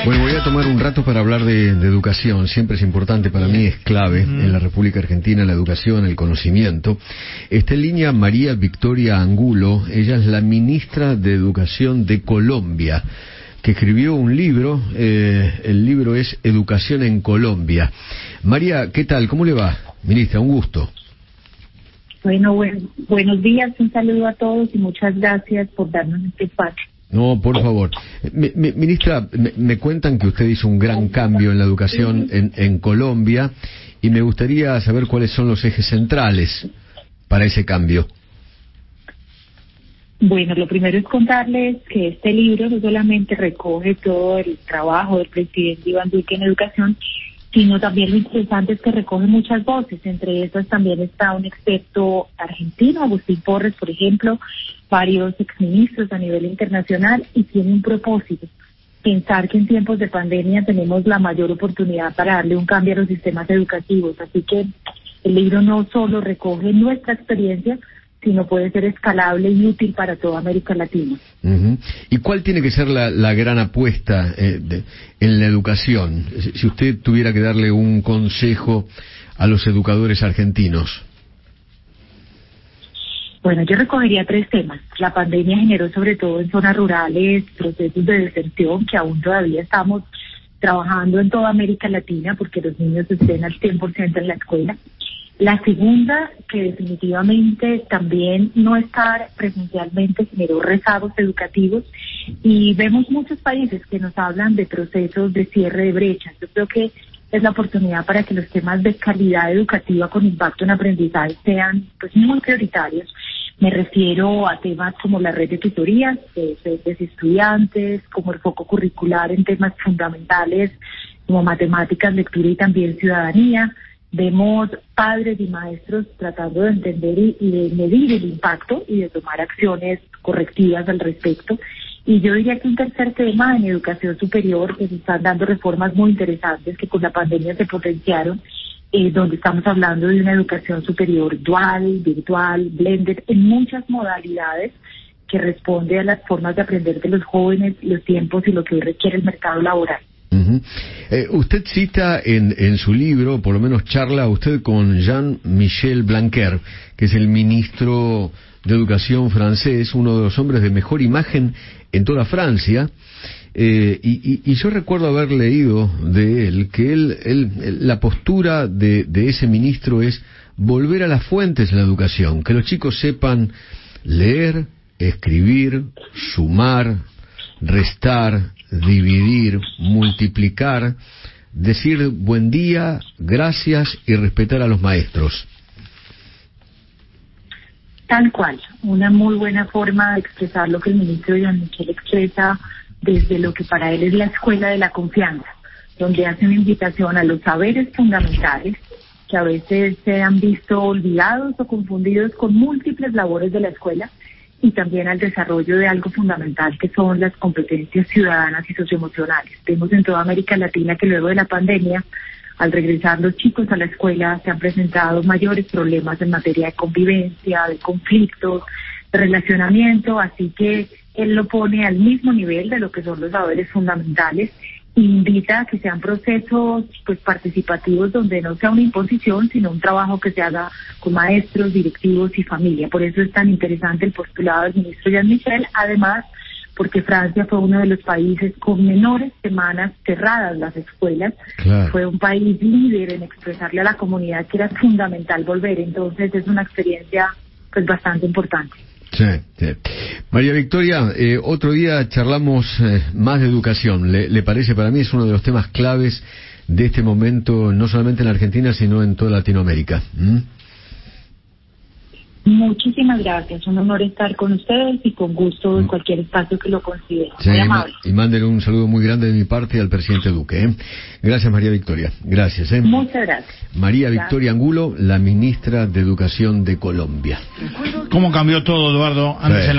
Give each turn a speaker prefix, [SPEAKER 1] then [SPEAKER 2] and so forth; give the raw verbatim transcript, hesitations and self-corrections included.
[SPEAKER 1] Bueno, voy a tomar un rato para hablar de, de educación. Siempre es importante, para mí es clave mm. en la República Argentina la educación, el conocimiento. Está en línea María Victoria Angulo. Ella es la ministra de Educación de Colombia, que escribió un libro. Eh, el libro es Educación en Colombia. María, ¿qué tal? ¿Cómo le va? Ministra, un gusto.
[SPEAKER 2] Bueno, buen, buenos días, un saludo a todos y muchas gracias por darnos este espacio.
[SPEAKER 1] No, por favor. Mi, mi, ministra, me, me cuentan que usted hizo un gran cambio en la educación en, en Colombia y me gustaría saber cuáles son los ejes centrales para ese cambio.
[SPEAKER 2] Bueno, lo primero es contarles que este libro no solamente recoge todo el trabajo del presidente Iván Duque en educación, sino también lo interesante es que recoge muchas voces. Entre esas también está un experto argentino, Agustín Porres, por ejemplo, varios exministros a nivel internacional, y tiene un propósito: pensar que en tiempos de pandemia tenemos la mayor oportunidad para darle un cambio a los sistemas educativos. Así que el libro no solo recoge nuestra experiencia, sino puede ser escalable y útil para toda América Latina.
[SPEAKER 1] Uh-huh. ¿Y cuál tiene que ser la, la gran apuesta eh, de, en la educación? Si usted tuviera que darle un consejo a los educadores argentinos.
[SPEAKER 2] Bueno, yo recogería tres temas. La pandemia generó, sobre todo en zonas rurales, procesos de deserción que aún todavía estamos trabajando en toda América Latina porque los niños estén al cien por ciento en la escuela. La segunda, que definitivamente también no estar presencialmente generó rezagos educativos, y vemos muchos países que nos hablan de procesos de cierre de brechas. Yo creo que es la oportunidad para que los temas de calidad educativa con impacto en aprendizaje sean pues muy prioritarios. Me refiero a temas como la red de tutorías de, de, de estudiantes, como el foco curricular en temas fundamentales como matemáticas, lectura y también ciudadanía. Vemos padres y maestros tratando de entender y, y de medir el impacto y de tomar acciones correctivas al respecto. Y yo diría que un tercer tema en educación superior, que se están dando reformas muy interesantes que con la pandemia se potenciaron, eh, donde estamos hablando de una educación superior dual, virtual, blended, en muchas modalidades, que responde a las formas de aprender de los jóvenes, los tiempos y lo que hoy requiere el mercado laboral.
[SPEAKER 1] Uh-huh. Eh, usted cita en, en su libro, por lo menos charla usted con Jean-Michel Blanquer, que es el ministro de Educación francés, uno de los hombres de mejor imagen en toda Francia, eh, y, y, y yo recuerdo haber leído de él que él, él la postura de, de ese ministro es volver a las fuentes en la educación, que los chicos sepan leer, escribir, sumar, restar, dividir, multiplicar, decir buen día, gracias y respetar a los maestros.
[SPEAKER 2] Tal cual, una muy buena forma de expresar lo que el ministro Jean-Michel expresa desde lo que para él es la escuela de la confianza, donde hace una invitación a los saberes fundamentales que a veces se han visto olvidados o confundidos con múltiples labores de la escuela, y también al desarrollo de algo fundamental que son las competencias ciudadanas y socioemocionales. Vemos en toda América Latina que luego de la pandemia, al regresar los chicos a la escuela, se han presentado mayores problemas en materia de convivencia, de conflictos, de relacionamiento, así que él lo pone al mismo nivel de lo que son los saberes fundamentales. Invita a que sean procesos pues participativos donde no sea una imposición, sino un trabajo que se haga con maestros, directivos y familia. Por eso es tan interesante el postulado del ministro Jean-Michel, además porque Francia fue uno de los países con menores semanas cerradas las escuelas. Claro. Fue un país líder en expresarle a la comunidad que era fundamental volver, entonces es una experiencia pues bastante importante.
[SPEAKER 1] Sí, sí. María Victoria, eh, otro día charlamos eh, más de educación. ¿Le, ¿Le parece? Para mí es uno de los temas claves de este momento, no solamente en la Argentina, sino en toda Latinoamérica. ¿Mm?
[SPEAKER 2] Muchísimas gracias, un honor estar con ustedes y con gusto en cualquier espacio que lo consideren.
[SPEAKER 1] Sí,
[SPEAKER 2] muy amable.
[SPEAKER 1] Y mándenle un saludo muy grande de mi parte al presidente Duque. ¿eh? Gracias, María Victoria. Gracias. ¿eh?
[SPEAKER 2] Muchas gracias.
[SPEAKER 1] María Victoria Angulo, la ministra de Educación de Colombia.
[SPEAKER 3] ¿Cómo cambió todo, Eduardo? Antes sí.